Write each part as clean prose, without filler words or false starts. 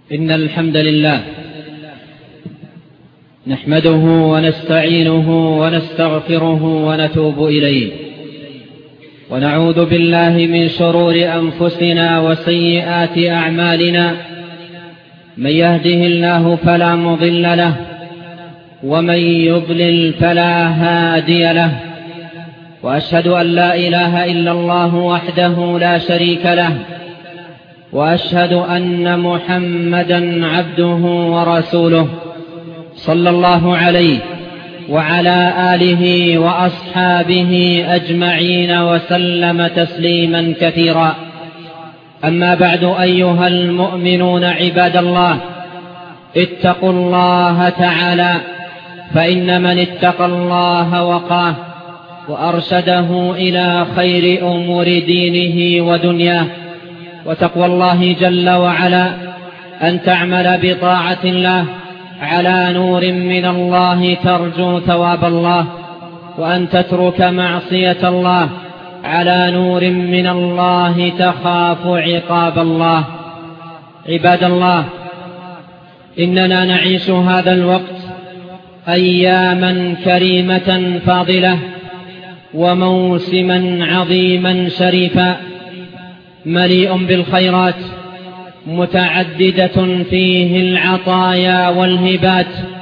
إن الحمد لله نحمده ونستعينه ونستغفره ونتوب إليه، ونعوذ بالله من شرور أنفسنا وسيئات أعمالنا. من يهده الله فلا مضل له، ومن يضلل فلا هادي له، وأشهد أن لا إله إلا الله وحده لا شريك له، وأشهد أن محمدًا عبده ورسوله صلى الله عليه وعلى آله وأصحابه أجمعين وسلم تسليمًا كثيرا. أما بعد، أيها المؤمنون عباد الله، اتقوا الله تعالى، فإن من اتقى الله وقاه وأرشده إلى خير أمور دينه ودنياه. وتقوى الله جل وعلا أن تعمل بطاعة الله على نور من الله ترجو ثواب الله، وأن تترك معصية الله على نور من الله تخاف عقاب الله. عباد الله، إننا نعيش هذا الوقت أياما كريمة فاضلة، وموسما عظيما شريفا مليء بالخيرات، متعددة فيه العطايا والهبات.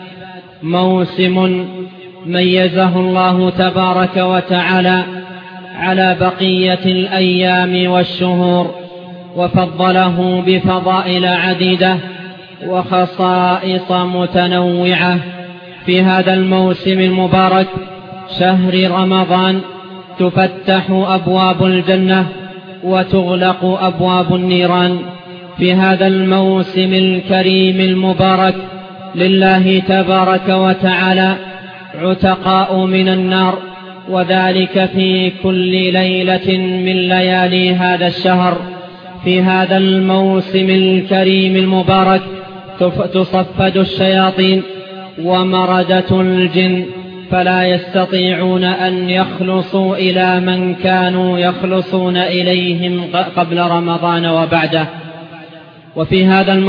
موسم ميزه الله تبارك وتعالى على بقية الأيام والشهور، وفضله بفضائل عديدة وخصائص متنوعة. في هذا الموسم المبارك شهر رمضان تفتح أبواب الجنة وتغلق أبواب النيران. في هذا الموسم الكريم المبارك لله تبارك وتعالى عتقاء من النار، وذلك في كل ليلة من ليالي هذا الشهر. في هذا الموسم الكريم المبارك تصفد الشياطين ومردة الجن، فلا يستطيعون أن يخلصوا إلى من كانوا يخلصون إليهم قبل رمضان وبعده. وفي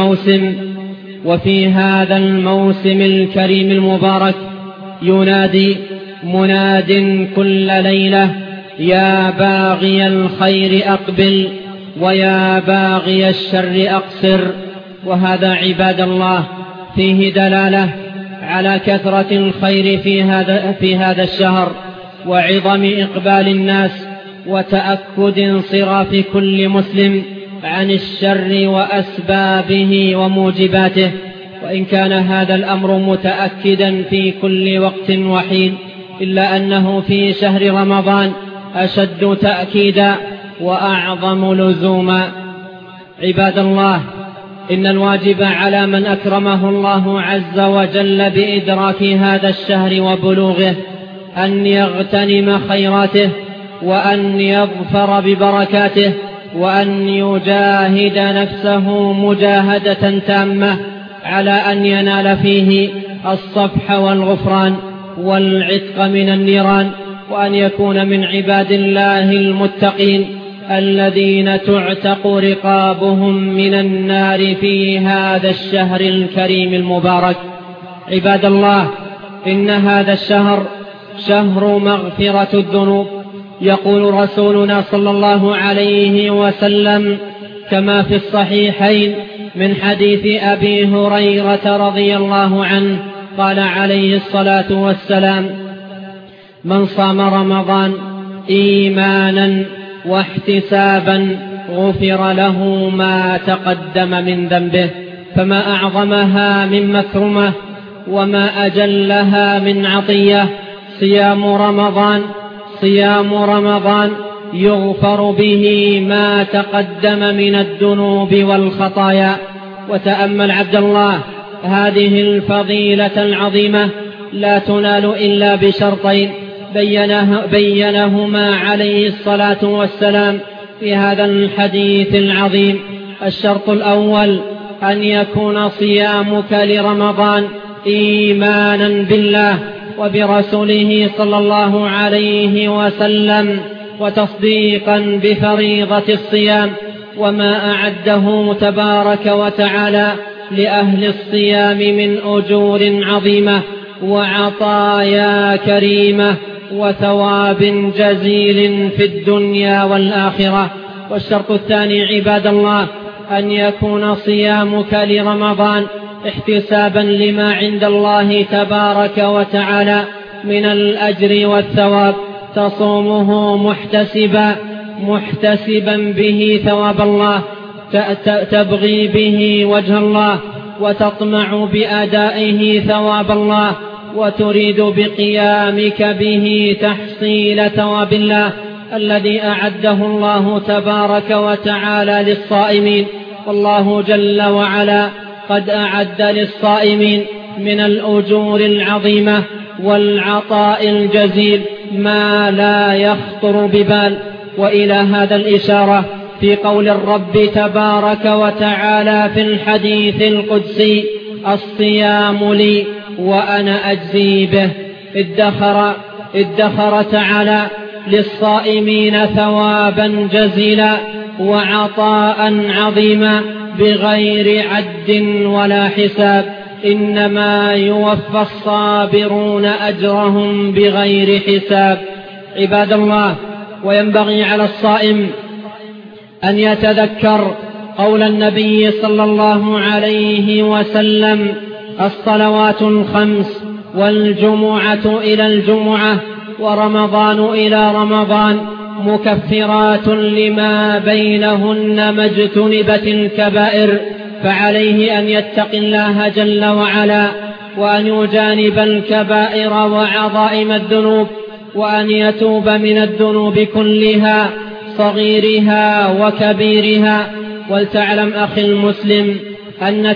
هذا الموسم الكريم المبارك ينادي مناد كل ليلة: يا باغي الخير أقبل، ويا باغي الشر أقصر. وهذا عباد الله فيه دلالة على كثرة الخير في هذا الشهر، وعظم إقبال الناس، وتأكد انصراف كل مسلم عن الشر وأسبابه وموجباته. وإن كان هذا الأمر متأكدا في كل وقت وحين، إلا أنه في شهر رمضان أشد تأكيدا وأعظم لزوما. عباد الله، إن الواجب على من أكرمه الله عز وجل بإدراك هذا الشهر وبلوغه أن يغتنم خيراته، وأن يظفر ببركاته، وأن يجاهد نفسه مجاهدة تامة على أن ينال فيه الصفح والغفران والعتق من النيران، وأن يكون من عباد الله المتقين الذين تعتق رقابهم من النار في هذا الشهر الكريم المبارك. عباد الله، إن هذا الشهر شهر مغفرة الذنوب. يقول رسولنا صلى الله عليه وسلم كما في الصحيحين من حديث أبي هريرة رضي الله عنه قال عليه الصلاة والسلام: من صام رمضان إيمانا واحتسابا غفر له ما تقدم من ذنبه. فما أعظمها من مكرمة، وما أجلها من عطية. صيام رمضان يغفر به ما تقدم من الذنوب والخطايا. وتأمل عبد الله هذه الفضيلة العظيمة لا تنال إلا بشرطين بينهما عليه الصلاة والسلام في هذا الحديث العظيم. الشرط الأول أن يكون صيامك لرمضان إيمانا بالله وبرسوله صلى الله عليه وسلم، وتصديقا بفريضة الصيام وما أعده تبارك وتعالى لأهل الصيام من أجور عظيمة وعطايا كريمة وثواب جزيل في الدنيا والآخرة. والشرط الثاني عباد الله أن يكون صيامك لرمضان احتسابا لما عند الله تبارك وتعالى من الأجر والثواب، تصومه محتسبا به ثواب الله، تبغي به وجه الله وتطمع بأدائه ثواب الله، وتريد بقيامك به تحصيل ثواب الله الذي أعده الله تبارك وتعالى للصائمين. والله جل وعلا قد أعد للصائمين من الأجور العظيمة والعطاء الجزيل ما لا يخطر ببال. وإلى هذا الإشارة في قول الرب تبارك وتعالى في الحديث القدسي: الصيام لي وأنا أجزي به. ادخر تعالى للصائمين ثوابا جزيلا وعطاء عظيما بغير عد ولا حساب، إنما يوفى الصابرون أجرهم بغير حساب. عباد الله، وينبغي على الصائم أن يتذكر قول النبي صلى الله عليه وسلم: الصلوات الخمس والجمعة إلى الجمعة ورمضان إلى رمضان مكفرات لما بينهن ما اجتنبت الكبائر. فعليه أن يتقي الله جل وعلا وأن يجانب الكبائر وعظائم الذنوب، وأن يتوب من الذنوب كلها صغيرها وكبيرها. ولتعلم أخي المسلم أن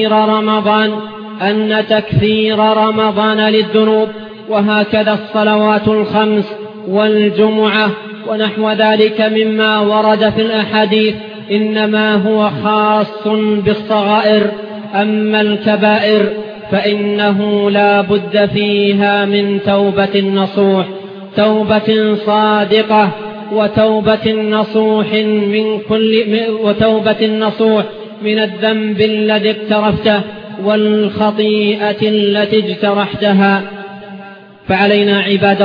تكفير رمضان للذنوب، وهكذا الصلوات الخمس والجمعة ونحو ذلك مما ورد في الأحاديث إنما هو خاص بالصغائر. أما الكبائر فإنه لا بد فيها من توبة نصوح، توبة صادقة، وتوبة نصوح من الذنب الذي اقترفته والخطيئة التي اجترحتها. فعلينا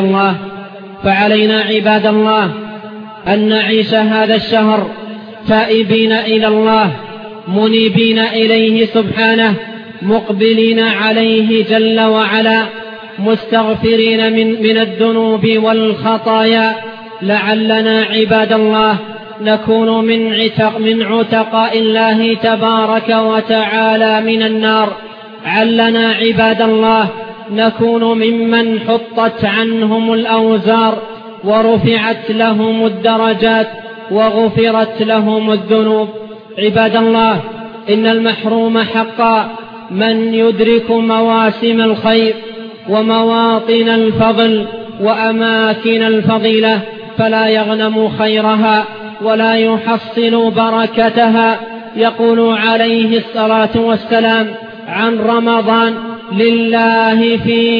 عباد الله أن نعيش هذا الشهر تائبين إلى الله، منيبين إليه سبحانه، مقبلين عليه جل وعلا، مستغفرين من الذنوب والخطايا، لعلنا عباد الله نكون من عتقاء الله تبارك وتعالى من النار. علنا عباد الله نكون ممن حطت عنهم الأوزار ورفعت لهم الدرجات وغفرت لهم الذنوب. عباد الله، إن المحروم حقا من يدرك مواسم الخير ومواطن الفضل وأماكن الفضيلة فلا يغنم خيرها ولا يحصل بركتها. يقول عليه الصلاة والسلام عن رمضان: لله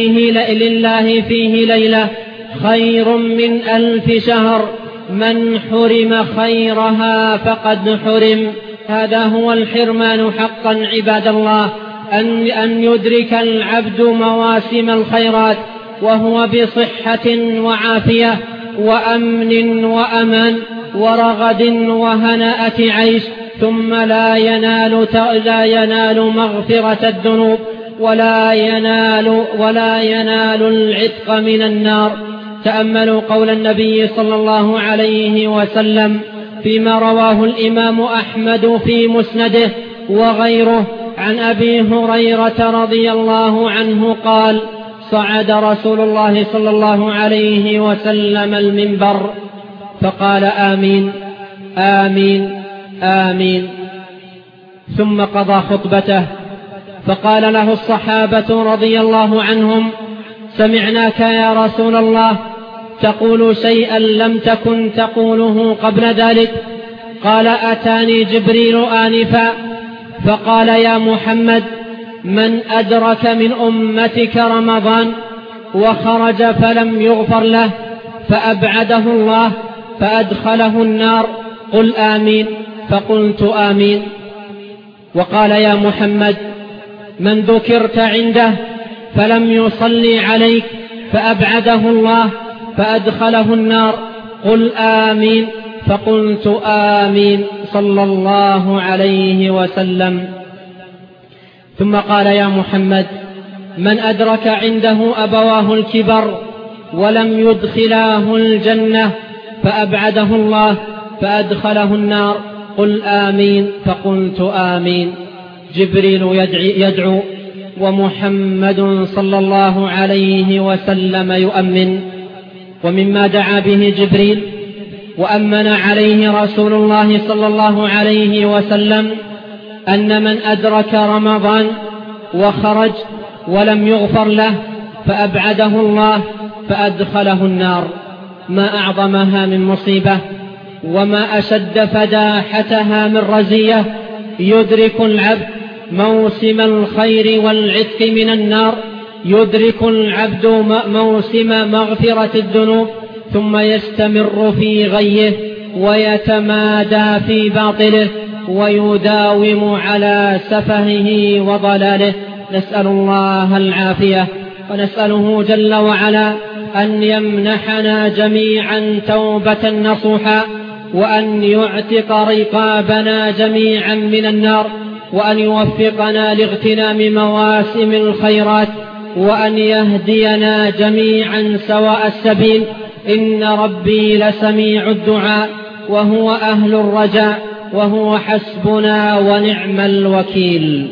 فيه ليلة خير من 1000 شهر، من حرم خيرها فقد حرم. هذا هو الحرمان حقا عباد الله، أن يدرك العبد مواسم الخيرات وهو بصحة وعافية وأمن وأمان ورغد وهناءة عيش، ثم لا ينال مغفرة الذنوب ولا ينال العتق من النار. تأملوا قول النبي صلى الله عليه وسلم فيما رواه الإمام أحمد في مسنده وغيره عن أبي هريرة رضي الله عنه قال: صعد رسول الله صلى الله عليه وسلم المنبر فقال: آمين آمين آمين، ثم قضى خطبته، فقال له الصحابة رضي الله عنهم: سمعناك يا رسول الله تقول شيئا لم تكن تقوله قبل ذلك. قال: أتاني جبريل آنفا فقال: يا محمد، من أدرك من أمتك رمضان وخرج فلم يغفر له فأبعده الله فأدخله النار، قل آمين. فقلت آمين. وقال يا محمد من ذكرت عنده فلم يصلي عليك فأبعده الله فأدخله النار قل آمين، فقلت آمين صلى الله عليه وسلم. ثم قال يا محمد من أدرك عنده أبواه الكبر ولم يدخلاه الجنة فأبعده الله فأدخله النار قل آمين، فقلت آمين. جبريل يدعو ومحمد صلى الله عليه وسلم يؤمن. ومما دعا به جبريل وأمن عليه رسول الله صلى الله عليه وسلم أن من أدرك رمضان وخرج ولم يغفر له فأبعده الله فأدخله النار. ما أعظمها من مصيبة وما أشد فداحتها من رزية. يدرك العبد موسم الخير والعتق من النار، يدرك العبد موسم مغفرة الذنوب ثم يستمر في غيه ويتمادى في باطله ويداوم على سفهه وضلاله. نسأل الله العافية، ونسأله جل وعلا أن يمنحنا جميعا توبة نصوحا، وأن يعتق رقابنا جميعا من النار، وأن يوفقنا لاغتنام مواسم الخيرات، وأن يهدينا جميعا سواء السبيل. إن ربي لسميع الدعاء وهو أهل الرجاء وهو حسبنا ونعم الوكيل.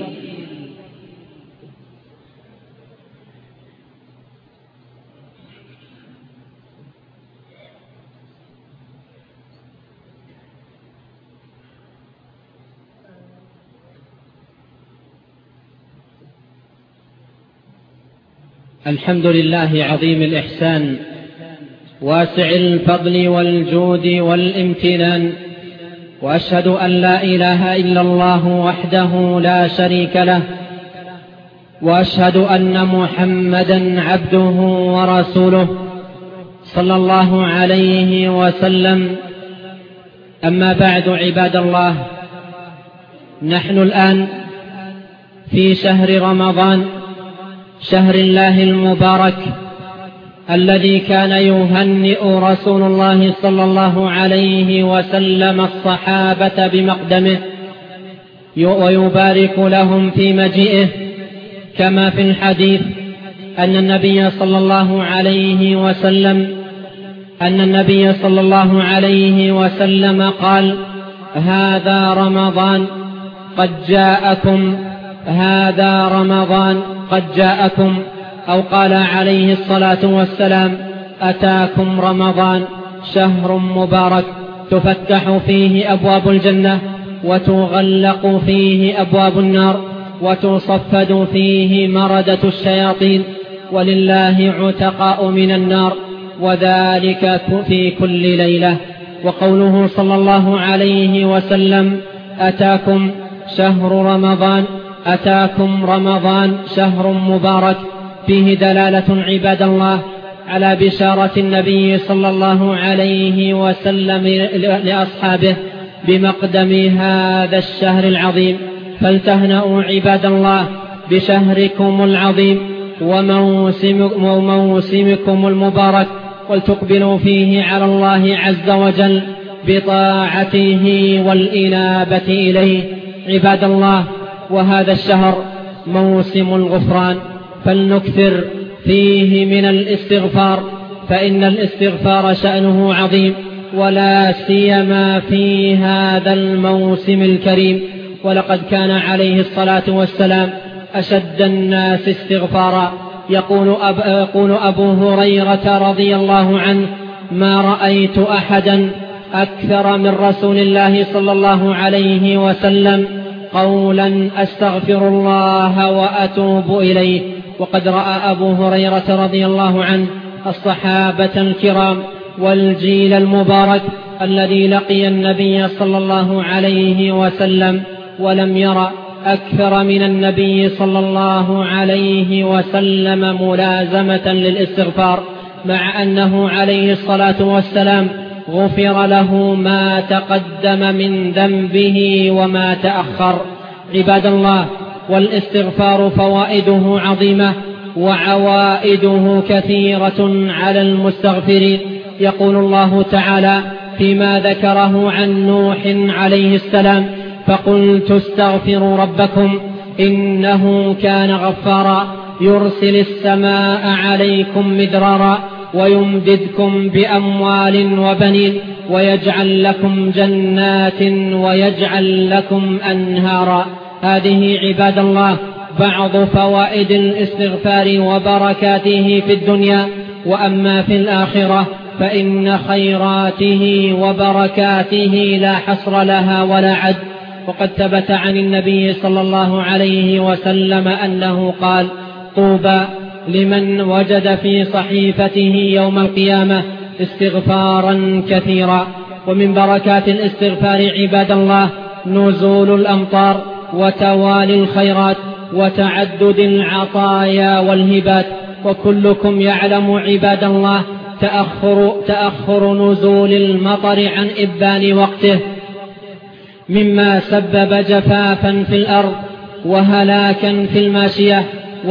الحمد لله عظيم الإحسان واسع الفضل والجود والامتنان، وأشهد أن لا إله إلا الله وحده لا شريك له، وأشهد أن محمدا عبده ورسوله صلى الله عليه وسلم. أما بعد عباد الله، نحن الآن في شهر رمضان، شهر الله المبارك الذي كان يهنئ رسول الله صلى الله عليه وسلم الصحابة بمقدمه ويبارك لهم في مجيئه، كما في الحديث أن النبي صلى الله عليه وسلم قال: هذا رمضان قد جاءكم، هذا رمضان قد جاءكم. أو قال عليه الصلاة والسلام: أتاكم رمضان شهر مبارك تفتح فيه أبواب الجنة وتغلق فيه أبواب النار وتصفد فيه مردة الشياطين، ولله عتقاء من النار، وذلك في كل ليلة. وقوله صلى الله عليه وسلم: أتاكم شهر رمضان، أتاكم رمضان شهر مبارك، فيه دلالة عباد الله على بشارة النبي صلى الله عليه وسلم لأصحابه بمقدم هذا الشهر العظيم. فلتهنأوا عباد الله بشهركم العظيم وموسمكم المبارك، ولتقبلوا فيه على الله عز وجل بطاعته والإنابة إليه. عباد الله، وهذا الشهر موسم الغفران، فلنكثر فيه من الاستغفار، فإن الاستغفار شأنه عظيم، ولا سيما في هذا الموسم الكريم. ولقد كان عليه الصلاة والسلام أشد الناس استغفارا. يقول أبو هريرة رضي الله عنه: ما رأيت أحدا أكثر من رسول الله صلى الله عليه وسلم قولا أستغفر الله وأتوب إليه. وقد رأى أبو هريرة رضي الله عنه الصحابة الكرام والجيل المبارك الذي لقي النبي صلى الله عليه وسلم، ولم يرى أكثر من النبي صلى الله عليه وسلم ملازمة للاستغفار، مع أنه عليه الصلاة والسلام غفر له ما تقدم من ذنبه وما تأخر. عباد الله، والاستغفار فوائده عظيمة وعوائده كثيرة على المستغفرين. يقول الله تعالى فيما ذكره عن نوح عليه السلام: فقلت استغفروا ربكم إنه كان غفارا يرسل السماء عليكم مدرارا ويمددكم بأموال وبنين ويجعل لكم جنات ويجعل لكم أنهارا. هذه عباد الله بعض فوائد الاستغفار وبركاته في الدنيا. وأما في الآخرة فإن خيراته وبركاته لا حصر لها ولا عد. وقد ثبت عن النبي صلى الله عليه وسلم أنه قال: طوبى لمن وجد في صحيفته يوم القيامة استغفارا كثيرا. ومن بركات الاستغفار عباد الله نزول الأمطار وتوالي الخيرات وتعدد العطايا والهبات. وكلكم يعلم عباد الله تأخر نزول المطر عن إبان وقته مما سبب جفافا في الأرض وهلاكا في الماشية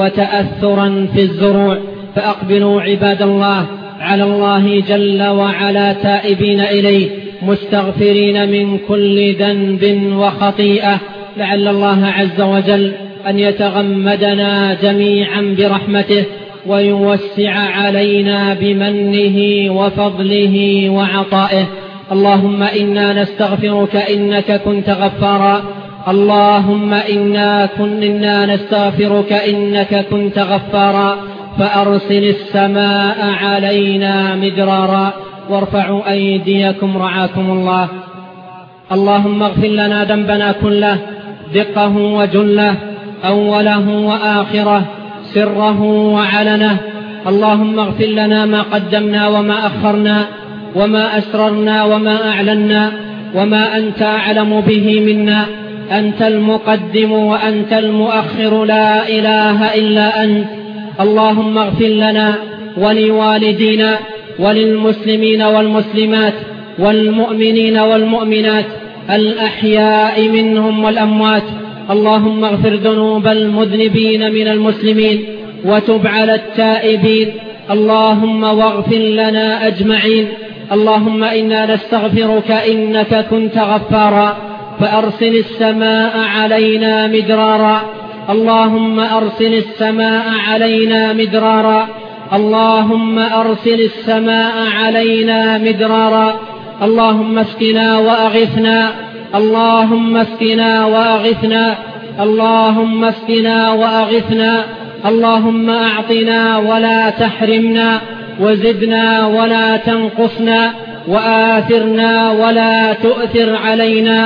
وتأثرا في الزروع. فأقبلوا عباد الله على الله جل وعلا تائبين إليه مستغفرين من كل ذنب وخطيئة، لعل الله عز وجل أن يتغمدنا جميعا برحمته ويوسع علينا بمنه وفضله وعطائه. اللهم إنا نستغفرك إنك كنت غفارا. اللهم إنا نستغفرك إنك كنت غفارا فأرسل السماء علينا مدرارا وارفعوا أيديكم رعاكم الله. اللهم اغفر لنا ذنبنا كله دقه وجله أوله وآخره سره وعلنه. اللهم اغفر لنا ما قدمنا وما أخرنا وما أسررنا وما أعلنا وما أنت أعلم به منا. أنت المقدم وأنت المؤخر، لا إله إلا أنت. اللهم اغفر لنا ولوالدينا وللمسلمين والمسلمات والمؤمنين والمؤمنات الأحياء منهم والأموات. اللهم اغفر ذنوب المذنبين من المسلمين وتب على التائبين. اللهم واغفر لنا أجمعين. اللهم إنا نستغفرك إنك كنت غفارا فأرسل السماء علينا مدرارا. اللهم أرسل السماء علينا مدرارا. اللهم أرسل السماء علينا مدرارا. اللهم اسقنا وأغثنا. اللهم اسقنا وأغثنا. اللهم اسقنا وأغثنا. اللهم أعطنا ولا تحرمنا وزدنا ولا تنقصنا وآثرنا ولا تؤثر علينا.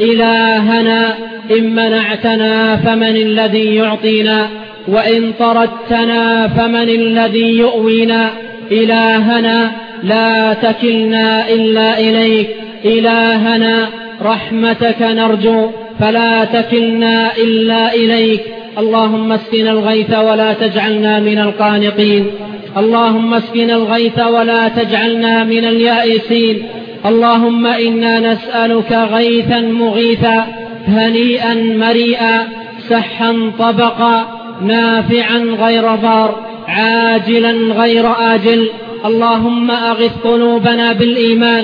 إلهنا إن منعتنا فمن الذي يعطينا وإن طردتنا فمن الذي يؤوينا. إلهنا لا تكلنا إلا إليك. إلهنا رحمتك نرجو فلا تكلنا إلا إليك. اللهم اسقنا الغيث ولا تجعلنا من القانطين. اللهم اسقنا الغيث ولا تجعلنا من اليائسين. اللهم إنا نسألك غيثا مغيثا هنيئا مريئا سحا طبقا نافعا غير ضار عاجلا غير آجل. اللهم أغث قلوبنا بالإيمان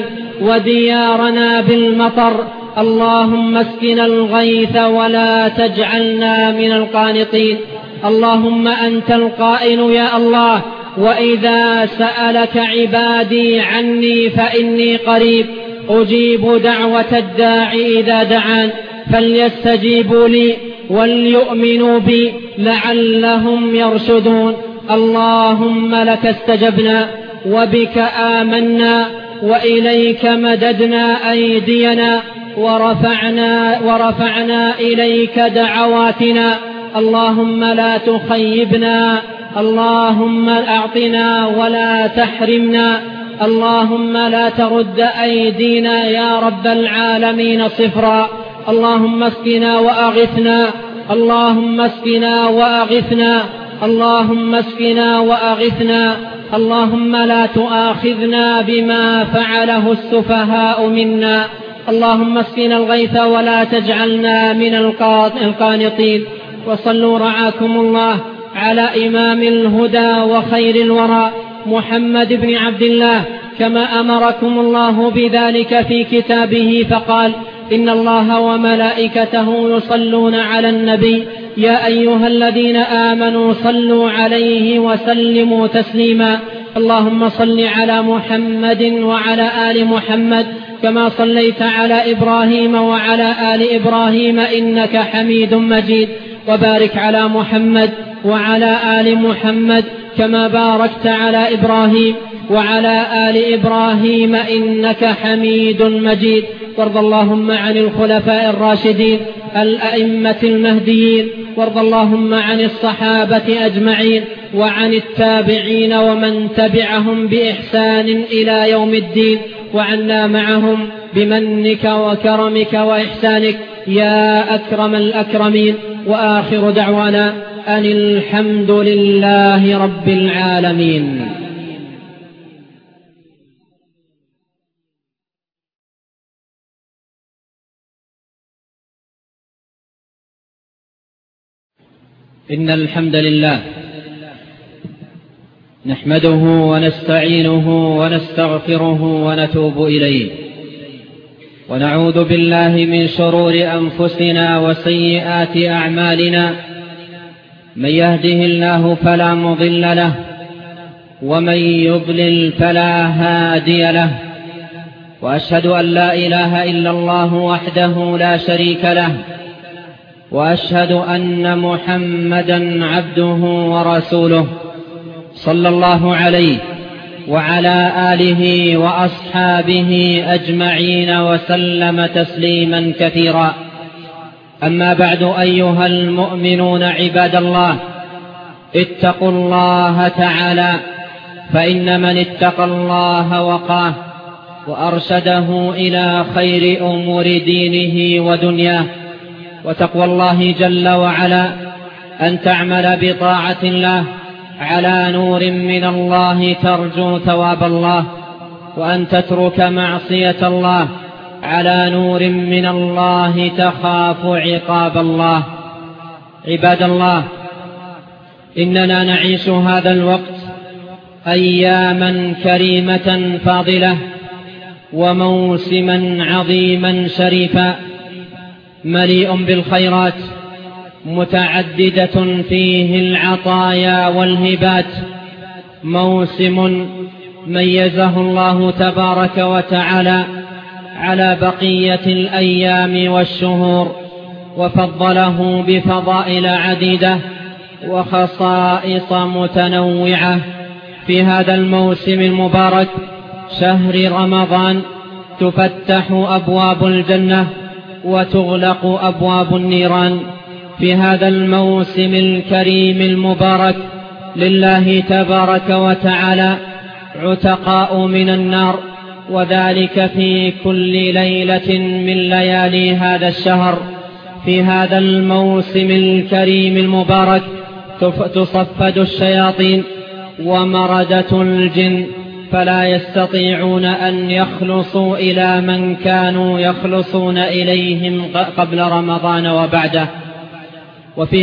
وديارنا بالمطر. اللهم اسقنا الغيث ولا تجعلنا من القانطين. اللهم أنت القائل يا الله: وإذا سألك عبادي عني فإني قريب أجيب دعوة الداعي إذا دعان فليستجيبوا لي وليؤمنوا بي لعلهم يرشدون. اللهم لك استجبنا وبك آمنا وإليك مددنا أيدينا ورفعنا إليك دعواتنا. اللهم لا تخيبنا. اللهم أعطنا ولا تحرمنا. اللهم لا ترد أيدينا يا رب العالمين صفرا. اللهم اسقنا وأغثنا. اللهم اسقنا وأغثنا. اللهم اسقنا وأغثنا. اللهم لا تؤاخذنا بما فعله السفهاء منا. اللهم اسقنا الغيث ولا تجعلنا من القانطين. وصلوا رعاكم الله على إمام الهدى وخير الورى محمد بن عبد الله، كما أمركم الله بذلك في كتابه فقال: إن الله وملائكته يصلون على النبي يا أيها الذين آمنوا صلوا عليه وسلموا تسليما. اللهم صل على محمد وعلى آل محمد كما صليت على إبراهيم وعلى آل إبراهيم إنك حميد مجيد، وبارك على محمد وعلى آل محمد كما باركت على إبراهيم وعلى آل إبراهيم إنك حميد مجيد. وارض اللهم عن الخلفاء الراشدين الأئمة المهديين، وارض اللهم عن الصحابة أجمعين وعن التابعين ومن تبعهم بإحسان إلى يوم الدين، وعنا معهم بمنك وكرمك وإحسانك يا أكرم الأكرمين. وآخر دعوانا أن الحمد لله رب العالمين. إن الحمد لله نحمده ونستعينه ونستغفره ونتوب إليه، ونعوذ بالله من شرور أنفسنا وسيئات أعمالنا. من يهده الله فلا مضل له، ومن يضلل فلا هادي له، وأشهد أن لا إله إلا الله وحده لا شريك له، وأشهد أن محمدا عبده ورسوله صلى الله عليه وعلى آله وأصحابه أجمعين وسلم تسليما كثيرا. أما بعد، أيها المؤمنون عباد الله، اتقوا الله تعالى، فإن من اتقى الله وقاه وأرشده إلى خير أمور دينه ودنياه. وتقوى الله جل وعلا أن تعمل بطاعة الله على نور من الله ترجو ثواب الله، وأن تترك معصية الله على نور من الله تخاف عقاب الله. عباد الله، إننا نعيش هذا الوقت أياما كريمة فاضلة، وموسما عظيما شريفا مليء بالخيرات، متعددة فيه العطايا والهبات. موسم ميزه الله تبارك وتعالى على بقية الأيام والشهور، وفضله بفضائل عديدة وخصائص متنوعة. في هذا الموسم المبارك شهر رمضان تفتح أبواب الجنة وتغلق أبواب النيران. في هذا الموسم الكريم المبارك لله تبارك وتعالى عتقاء من النار، وذلك في كل ليلة من ليالي هذا الشهر. في هذا الموسم الكريم المبارك تصفد الشياطين ومردة الجن، فلا يستطيعون أن يخلصوا إلى من كانوا يخلصون إليهم قبل رمضان وبعده. وفي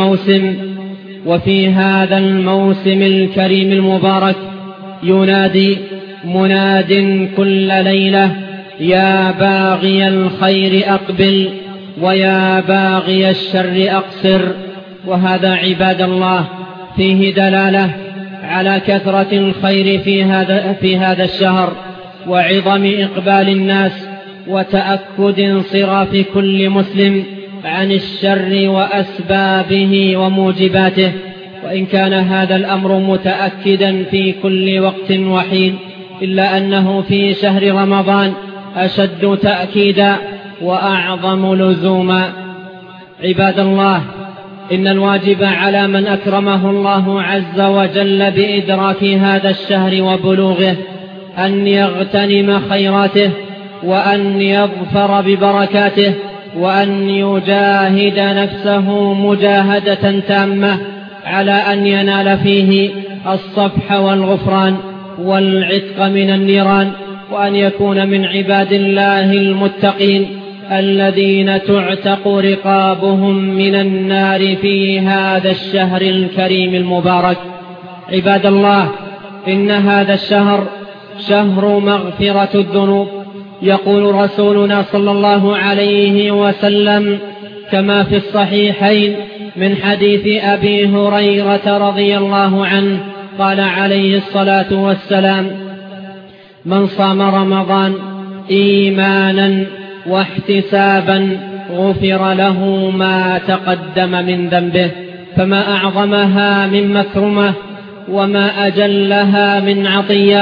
هذا الموسم الكريم المبارك ينادي مناد كل ليلة: يا باغي الخير أقبل، ويا باغي الشر أقصر. وهذا عباد الله فيه دلالة على كثرة الخير في هذا الشهر، وعظم إقبال الناس، وتأكد انصراف كل مسلم عن الشر وأسبابه وموجباته. وإن كان هذا الأمر متأكدا في كل وقت وحين، إلا أنه في شهر رمضان أشد تأكيدا وأعظم لزوما. عباد الله، إن الواجب على من أكرمه الله عز وجل بإدراك هذا الشهر وبلوغه أن يغتنم خيراته، وأن يظفر ببركاته، وأن يجاهد نفسه مجاهدة تامة على أن ينال فيه الصفح والغفران والعتق من النيران. وأن يكون من عباد الله المتقين الذين تعتق رقابهم من النار في هذا الشهر الكريم المبارك. عباد الله، إن هذا الشهر شهر مغفرة الذنوب. يقول رسولنا صلى الله عليه وسلم كما في الصحيحين من حديث أبي هريرة رضي الله عنه قال عليه الصلاة والسلام: من صام رمضان إيمانا واحتسابا غفر له ما تقدم من ذنبه. فما أعظمها من مكرمة وما أجلها من عطية.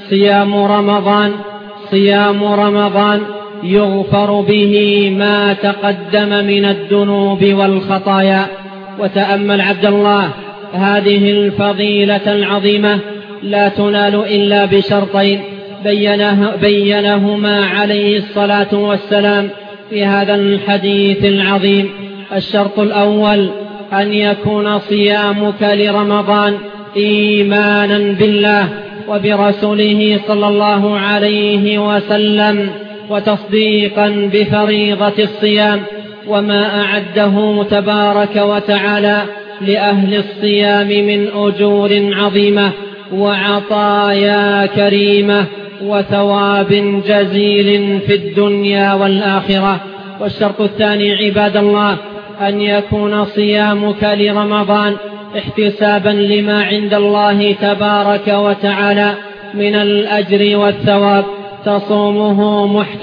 صيام رمضان يغفر به ما تقدم من الذنوب والخطايا. وتأمل عبد الله هذه الفضيلة العظيمة لا تنال إلا بشرطين بينهما عليه الصلاة والسلام في هذا الحديث العظيم. الشرط الأول أن يكون صيامك لرمضان إيمانا بالله وبرسوله صلى الله عليه وسلم وتصديقا بفريضة الصيام وما أعده تبارك وتعالى لأهل الصيام من أجور عظيمة وعطايا كريمة وثواب جزيل في الدنيا والآخرة. والشرط الثاني عباد الله أن يكون صيامك لرمضان احتسابا لما عند الله تبارك وتعالى من الأجر والثواب، تصومه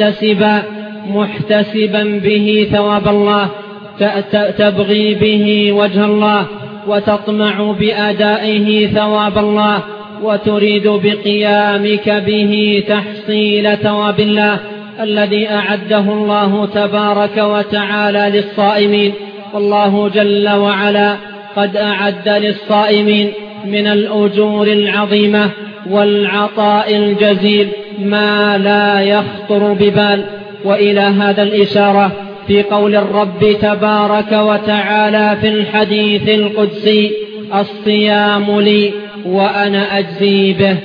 محتسبا به ثواب الله، تبغي به وجه الله وتطمع بأدائه ثواب الله، وتريد بقيامك به تحصيل ثواب الله الذي أعده الله تبارك وتعالى للصائمين. والله جل وعلا قد أعد للصائمين من الأجور العظيمة والعطاء الجزيل ما لا يخطر ببال. وإلى هذا الإشارة في قول الرب تبارك وتعالى في الحديث القدسي: الصيام لي وأنا أجزي به.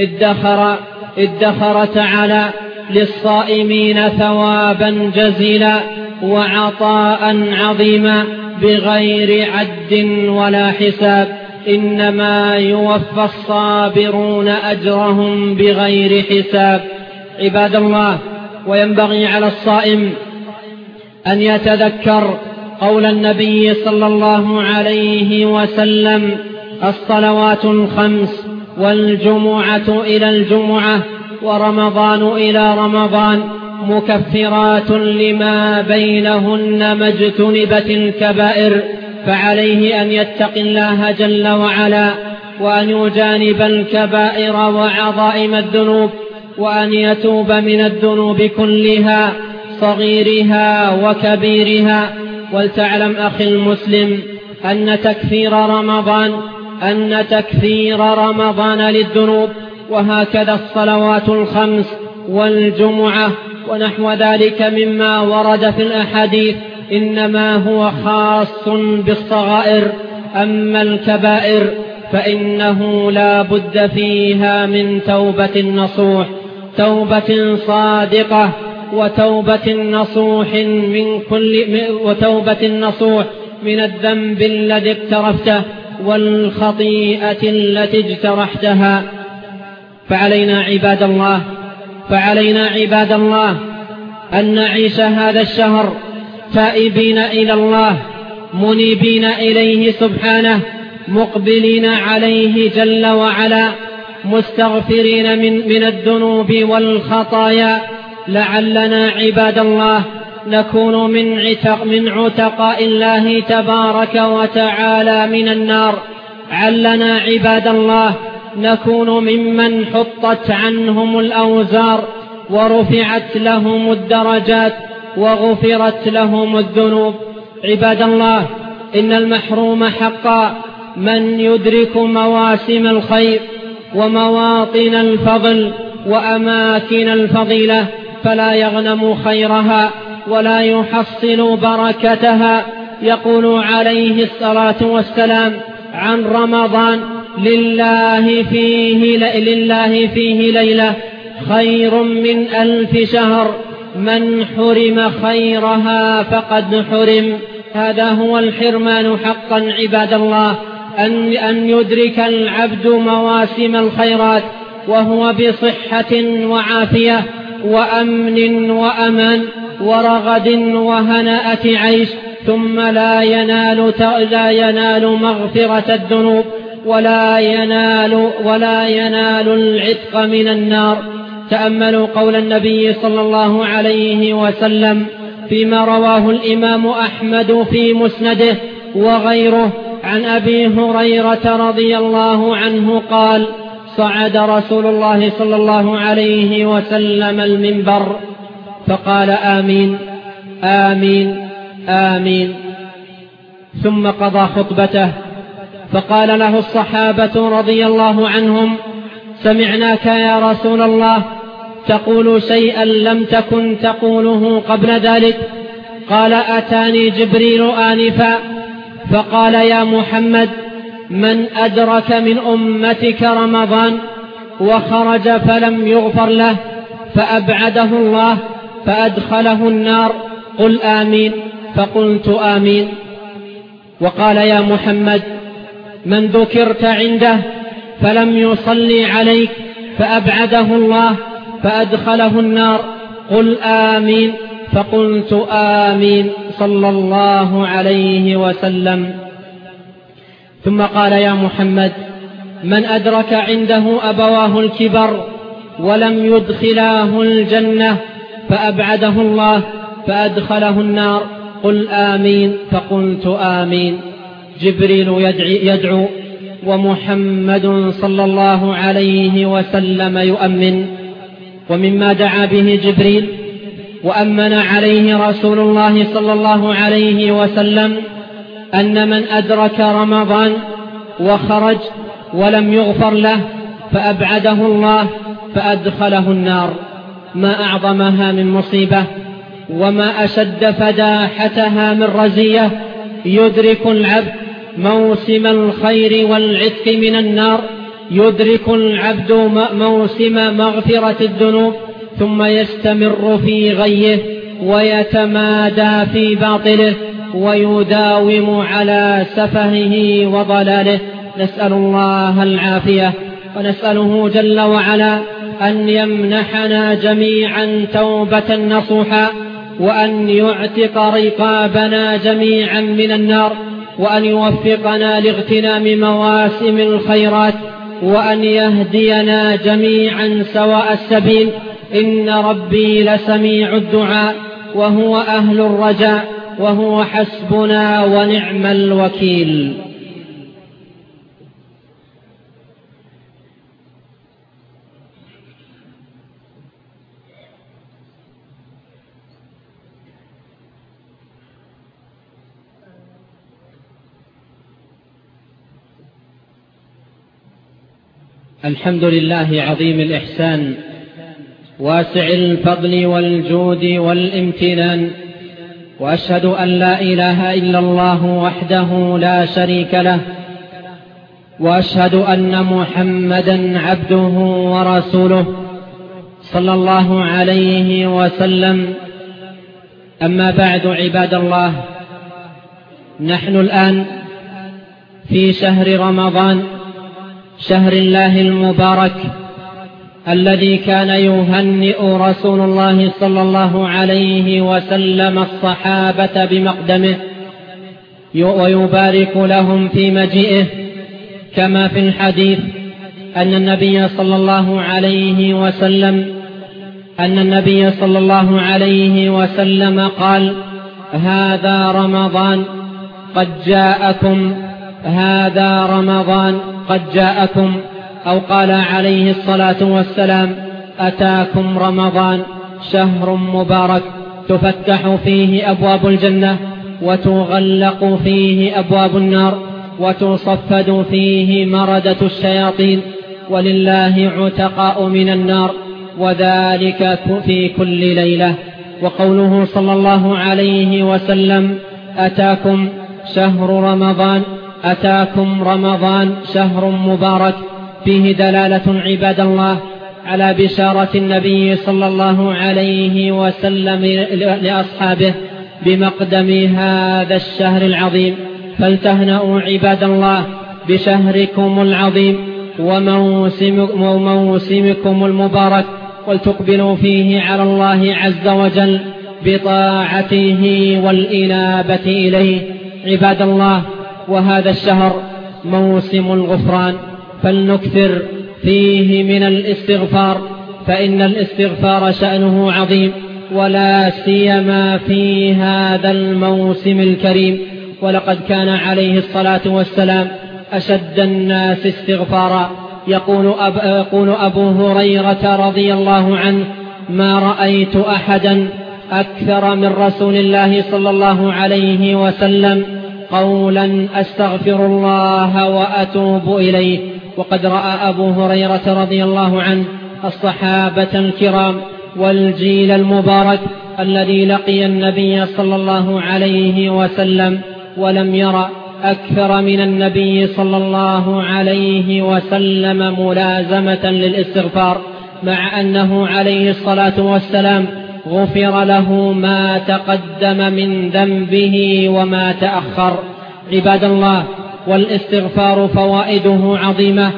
ادخر تعالى للصائمين ثوابا جزيلا وعطاء عظيما بغير عد ولا حساب. إنما يوفى الصابرون أجرهم بغير حساب. عباد الله، وينبغي على الصائم أن يتذكر قول النبي صلى الله عليه وسلم: الصلوات الخمس والجمعة إلى الجمعة ورمضان إلى رمضان مكفرات لما بينهن ما اجتنبت الكبائر. فعليه أن يتقي الله جل وعلا وأن يجانب الكبائر وعظائم الذنوب، وأن يتوب من الذنوب كلها صغيرها وكبيرها. ولتعلم أخي المسلم أن تكفير رمضان للذنوب وهكذا الصلوات الخمس والجمعة ونحو ذلك مما ورد في الأحاديث إنما هو خاص بالصغائر. أما الكبائر فإنه لا بد فيها من توبة نصوح، توبة صادقة، وتوبة نصوح من الذنب الذي اقترفته والخطيئة التي اجترحتها. فعلينا عباد الله أن نعيش هذا الشهر تائبين إلى الله، منيبين إليه سبحانه، مقبلين عليه جل وعلا، مستغفرين من الذنوب والخطايا، لعلنا عباد الله نكون من عتقاء الله تبارك وتعالى من النار. علنا عباد الله نكون ممن حطت عنهم الأوزار ورفعت لهم الدرجات وغفرت لهم الذنوب. عباد الله، إن المحروم حقا من يدرك مواسم الخير ومواطن الفضل وأماكن الفضيلة فلا يغنم خيرها ولا يحصل بركتها. يقول عليه الصلاة والسلام عن رمضان: لله فيه ليلة خير من 1000 شهر، من حرم خيرها فقد حرم. هذا هو الحرمان حقا عباد الله، أن يدرك العبد مواسم الخيرات وهو بصحة وعافية وأمن وأمان ورغد وهناءة عيش، ثم لا ينال مغفرة الذنوب ولا ينال العتق من النار. تأملوا قول النبي صلى الله عليه وسلم فيما رواه الإمام أحمد في مسنده وغيره عن أبي هريرة رضي الله عنه قال: صعد رسول الله صلى الله عليه وسلم المنبر فقال: آمين آمين آمين، ثم قضى خطبته، فقال له الصحابة رضي الله عنهم: سمعناك يا رسول الله تقول شيئا لم تكن تقوله قبل ذلك. قال: أتاني جبريل آنفا فقال: يا محمد، من أدرك من أمتك رمضان وخرج فلم يغفر له فأبعده الله فأدخله النار، قل آمين. فقلت آمين. وقال: يا محمد، من ذكرت عنده فلم يصلي عليك فأبعده الله فأدخله النار، قل آمين. فقلت آمين صلى الله عليه وسلم. ثم قال: يا محمد، من أدرك عنده أبواه الكبر ولم يدخلاه الجنة فأبعده الله فأدخله النار، قل آمين. فقلت آمين. جبريل يدعو ومحمد صلى الله عليه وسلم يؤمن. ومما دعا به جبريل وأمن عليه رسول الله صلى الله عليه وسلم أن من أدرك رمضان وخرج ولم يغفر له فأبعده الله فأدخله النار. ما أعظمها من مصيبة وما أشد فداحتها من رزية. يدرك العبد موسم الخير والعتق من النار، يدرك العبد موسم مغفرة الذنوب، ثم يستمر في غيه ويتمادى في باطله ويداوم على سفهه وضلاله. نسأل الله العافية، ونسأله جل وعلا أن يمنحنا جميعا توبة نصوحا، وأن يعتق رقابنا جميعا من النار، وأن يوفقنا لاغتنام مواسم الخيرات، وأن يهدينا جميعا سواء السبيل. إن ربي لسميع الدعاء وهو أهل الرجاء، وهو حسبنا ونعم الوكيل. الحمد لله عظيم الإحسان واسع الفضل والجود والامتنان، وأشهد أن لا إله إلا الله وحده لا شريك له، وأشهد أن محمدا عبده ورسوله صلى الله عليه وسلم. أما بعد عباد الله، نحن الآن في شهر رمضان، شهر الله المبارك الذي كان يهنئ رسول الله صلى الله عليه وسلم الصحابة بمقدمه ويبارك لهم في مجيئه، كما في الحديث أن النبي صلى الله عليه وسلم قال: هذا رمضان قد جاءكم، هذا رمضان قد جاءكم، أو قال عليه الصلاة والسلام: أتاكم رمضان شهر مبارك تفتح فيه أبواب الجنة وتغلق فيه أبواب النار وتصفد فيه مردة الشياطين، ولله عتقاء من النار، وذلك في كل ليلة. وقوله صلى الله عليه وسلم: أتاكم شهر رمضان، أتاكم رمضان شهر مبارك، فيه دلالة عباد الله على بشارة النبي صلى الله عليه وسلم لأصحابه بمقدم هذا الشهر العظيم. فلتهنأوا عباد الله بشهركم العظيم وموسمكم المبارك، ولتقبلوا فيه على الله عز وجل بطاعته والإنابة إليه. عباد الله، وهذا الشهر موسم الغفران، فلنكثر فيه من الاستغفار، فإن الاستغفار شأنه عظيم، ولا سيما في هذا الموسم الكريم. ولقد كان عليه الصلاة والسلام أشد الناس استغفارا. يقول أبو هريرة رضي الله عنه: ما رأيت أحدا أكثر من رسول الله صلى الله عليه وسلم قولا أستغفر الله وأتوب إليه. وقد رأى أبو هريرة رضي الله عنه الصحابة الكرام والجيل المبارك الذي لقي النبي صلى الله عليه وسلم، ولم يرى أكثر من النبي صلى الله عليه وسلم ملازمة للاستغفار، مع أنه عليه الصلاة والسلام غفر له ما تقدم من ذنبه وما تأخر. عباد الله، والاستغفار فوائده عظيمة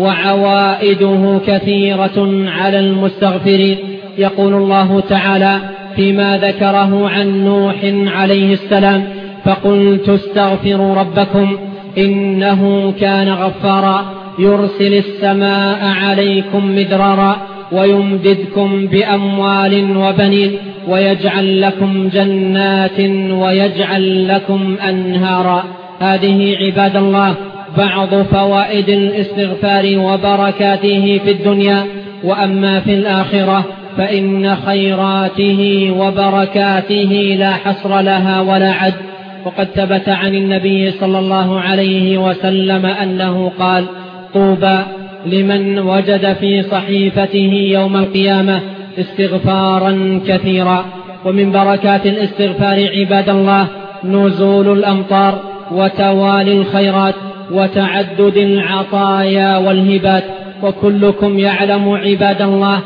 وعوائده كثيرة على المستغفرين. يقول الله تعالى فيما ذكره عن نوح عليه السلام: فقلت استغفروا ربكم إنه كان غفارا يرسل السماء عليكم مدرارا ويمددكم بأموال وبنين ويجعل لكم جنات ويجعل لكم أنهارا. هذه عباد الله بعض فوائد الاستغفار وبركاته في الدنيا. وأما في الآخرة فإن خيراته وبركاته لا حصر لها ولا عد. وقد ثبت عن النبي صلى الله عليه وسلم أنه قال: طوبى لمن وجد في صحيفته يوم القيامة استغفارا كثيرا. ومن بركات الاستغفار عباد الله نزول الأمطار وتوالي الخيرات وتعدد العطايا والهبات. وكلكم يعلم عباد الله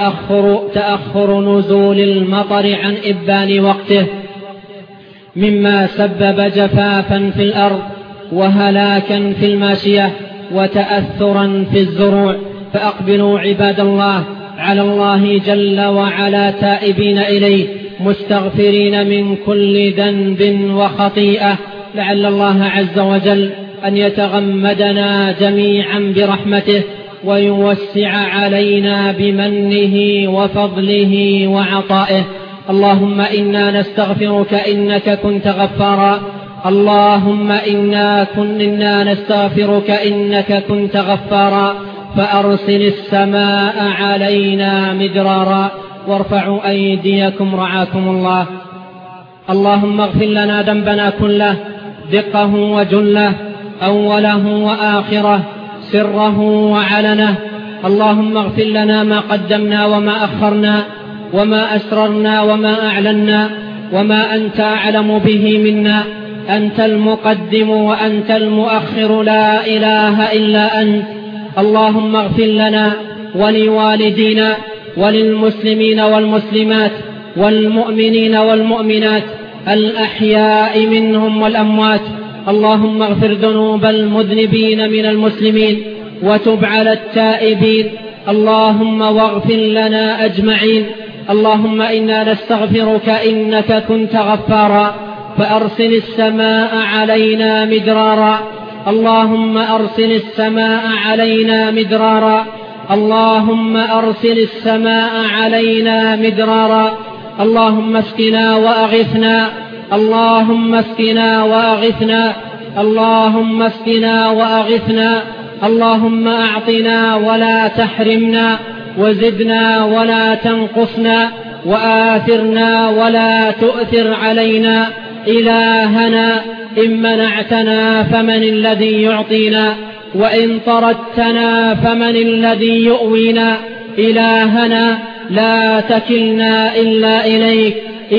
تأخر نزول المطر عن إبان وقته مما سبب جفافا في الأرض وهلاكا في الماشية وتأثرا في الزروع. فأقبلوا عباد الله على الله جل وعلا تائبين إليه مستغفرين من كل ذنب وخطيئة، لعل الله عز وجل أن يتغمدنا جميعا برحمته ويوسع علينا بمنه وفضله وعطائه. اللهم إنا نستغفرك إنك كنت غفارا. اللهم إنا نستغفرك إنك كنت غفارا فأرسل السماء علينا مدرارا وارفعوا أيديكم رعاكم الله. اللهم اغفر لنا ذنبنا كله دقه وجله أوله وآخره سره وعلنه. اللهم اغفر لنا ما قدمنا وما أخرنا وما أسررنا وما أعلنا وما أنت أعلم به منا. أنت المقدم وأنت المؤخر، لا إله إلا أنت. اللهم اغفر لنا ولوالدينا وللمسلمين والمسلمات والمؤمنين والمؤمنات الأحياء منهم والأموات. اللهم اغفر ذنوب المذنبين من المسلمين وتب على التائبين. اللهم واغفر لنا أجمعين. اللهم إنا نستغفرك إنك كنت غفارا فأرسل السماء علينا مدرارا. اللهم أرسل السماء علينا مدرارا. اللهم أرسل السماء علينا مدرارا. اللهم اسقنا وأغثنا. اللهم اسقنا وأغثنا. اللهم اسقنا وأغثنا. اللهم أعطنا ولا تحرمنا وزدنا ولا تنقصنا وآثرنا ولا تؤثر علينا. إلهنا إن منعتنا فمن الذي يعطينا وإن طردتنا فمن الذي يؤوينا. إلهنا لا تكلنا إلا إليك.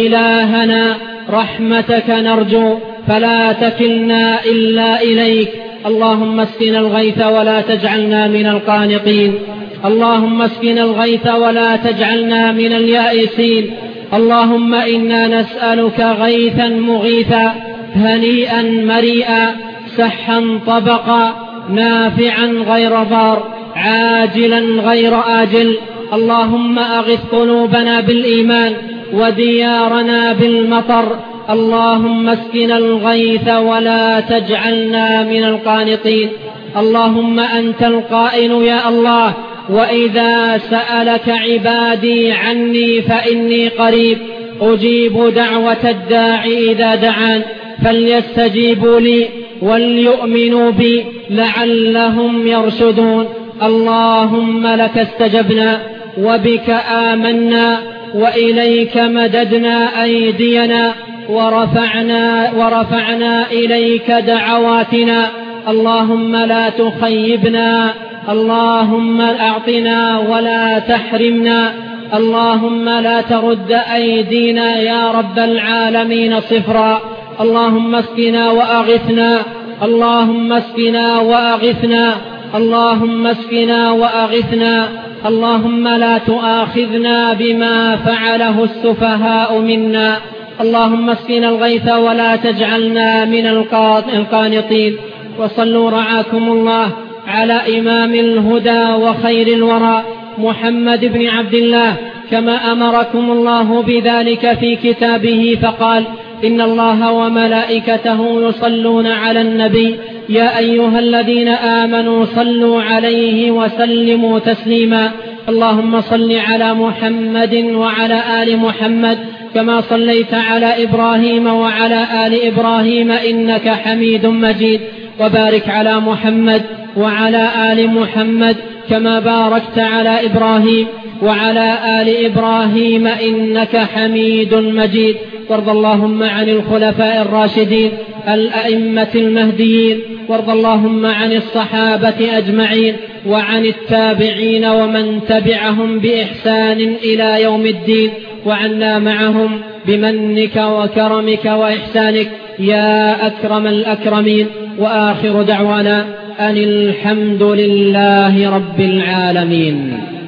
إلهنا رحمتك نرجو فلا تكلنا إلا إليك. اللهم اسقنا الغيث ولا تجعلنا من القانطين. اللهم اسقنا الغيث ولا تجعلنا من اليائسين. اللهم إنا نسألك غيثا مغيثا هنيئا مريئا سحا طبقا نافعا غير ضار عاجلا غير آجل. اللهم أغث قلوبنا بالإيمان وديارنا بالمطر. اللهم اسقنا الغيث ولا تجعلنا من القانطين. اللهم أنت القائل يا الله: وإذا سألك عبادي عني فإني قريب أجيب دعوة الداعي إذا دعان فليستجيبوا لي وليؤمنوا بي لعلهم يرشدون. اللهم لك استجبنا وبك آمنا وإليك مددنا أيدينا ورفعنا إليك دعواتنا. اللهم لا تخيبنا. اللهم أعطنا ولا تحرمنا. اللهم لا ترد أيدينا يا رب العالمين صفرا. اللهم اسقنا وأغثنا. اللهم اسقنا وأغثنا. اللهم اسقنا وأغثنا. اللهم لا تؤاخذنا بما فعله السفهاء منا. اللهم اسقنا الغيث ولا تجعلنا من القانطين. وصلوا رعاكم الله على إمام الهدى وخير الورى محمد بن عبد الله كما أمركم الله بذلك في كتابه فقال: إن الله وملائكته يصلون على النبي يا أيها الذين آمنوا صلوا عليه وسلموا تسليما. اللهم صل على محمد وعلى آل محمد كما صليت على إبراهيم وعلى آل إبراهيم إنك حميد مجيد. وبارك على محمد وعلى آل محمد كما باركت على إبراهيم وعلى آل إبراهيم إنك حميد مجيد. وارض اللهم عن الخلفاء الراشدين الأئمة المهديين. وارض اللهم عن الصحابة أجمعين وعن التابعين ومن تبعهم بإحسان إلى يوم الدين، وعنا معهم بمنك وكرمك وإحسانك يا أكرم الأكرمين. وآخر دعوانا أن الحمد لله رب العالمين.